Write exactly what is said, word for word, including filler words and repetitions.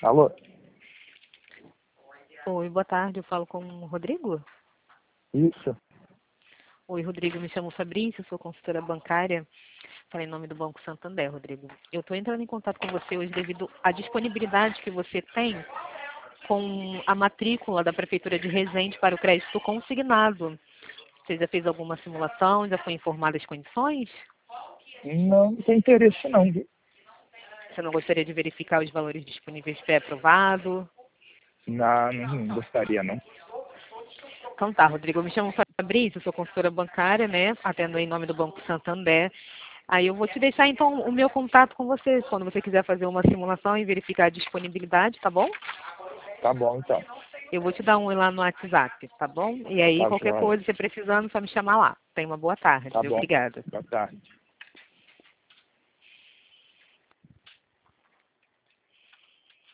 Alô? Oi, boa tarde, eu falo com o Rodrigo? Isso. Oi, Rodrigo, me chamo Fabrício, sou consultora bancária, falo em nome do Banco Santander, Rodrigo. Eu estou entrando em contato com você hoje devido à disponibilidade que você tem com a matrícula da Prefeitura de Resende para o crédito consignado. Você já fez alguma simulação, já foi informado as condições? Não tem interesse não, viu? Você não gostaria de verificar os valores disponíveis pré-aprovado? Não, não gostaria não. Então tá, Rodrigo, eu me chamo Fabrício, sou consultora bancária, né? Atendo em nome do Banco Santander. Aí eu vou te deixar então o meu contato com você, quando você quiser fazer uma simulação e verificar a disponibilidade, tá bom? Tá bom então. Eu vou te dar um oi lá no WhatsApp, tá bom? E aí Tá qualquer joia. coisa, você precisando, só me chamar lá. Tenha uma boa tarde. Tá bom. Obrigada. Boa tarde.